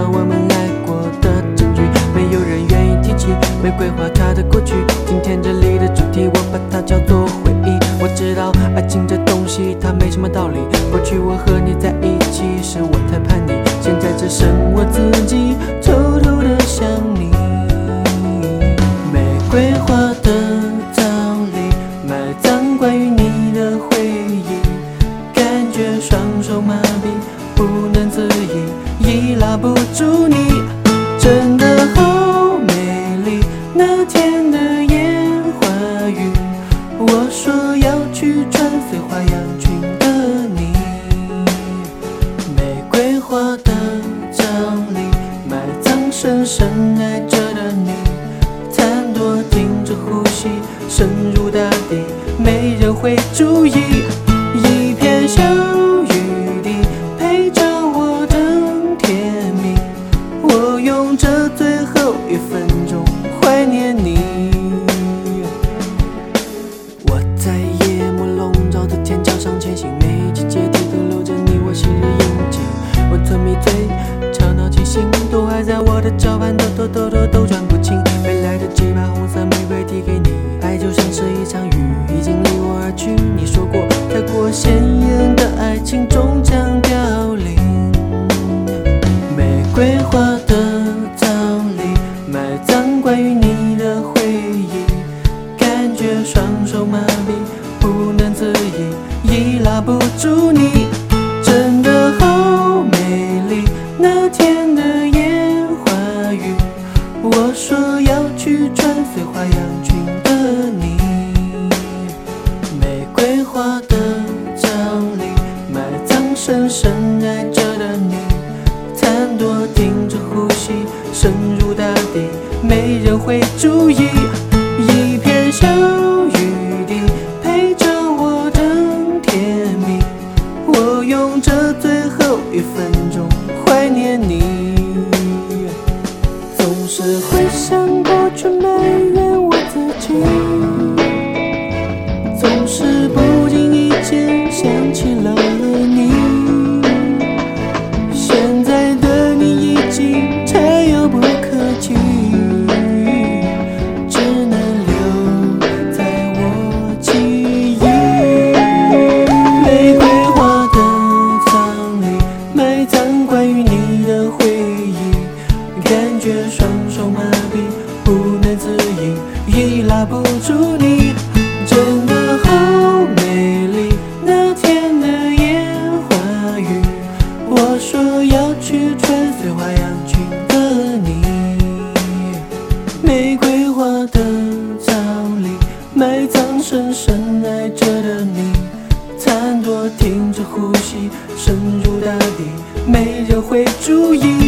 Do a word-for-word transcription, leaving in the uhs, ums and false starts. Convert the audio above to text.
我们爱过的证据，没有人愿意提起玫瑰花它的过去。今天这里的主题，我把它叫做回忆。我知道爱情这东西它没什么道理，过去我和你在一起时我太叛逆，现在只剩我自己偷偷的想你。玫瑰花的葬礼，埋葬关于你的回忆，感觉双手麻痹，不能自已，已拉不住你。真的好美丽，那天的烟花雨，我说要去穿碎花洋裙的你。玫瑰花的葬礼，埋葬深深爱着的你，残朵停止呼吸，深入大地，没人会注意。一片小雨滴陪着我等天明，我用这最后一分钟怀念你。我在夜幕笼罩的天桥上前行，每级阶梯都留着你我昔日印记。我吞迷醉，吵闹清醒，都还在我的脚畔，抖抖抖抖都转不清。没来得及把红色玫瑰递给你，爱就像是一场雨，已经离我而去。你说过，太过鲜艳的爱情终将凋零。玫瑰花的葬礼，埋葬关于你的回忆，感觉双手麻痹，不能自已，已拉不住你。真的好美丽，那天的烟花雨，我说要去穿碎花洋裙的你。玫瑰花的葬礼，埋葬深深爱着的你，残朵停止呼吸，深入大地，没人会注意。一片小雨滴陪着我等天明，我用这最后一分钟怀念你。总是会想过去埋怨我自己，总是不经意间想起了你。现在的你已经太遥不可及，只能留在我记忆。玫瑰花的葬礼，埋葬关于你的回忆，感觉双手麻痹，不能自已，已拉不住你。真的好美丽，那天的烟花雨，我说要去穿碎花洋裙的你。玫瑰花的葬礼，埋葬深深爱着的你，残朵停止呼吸，深入大地，没人会注意。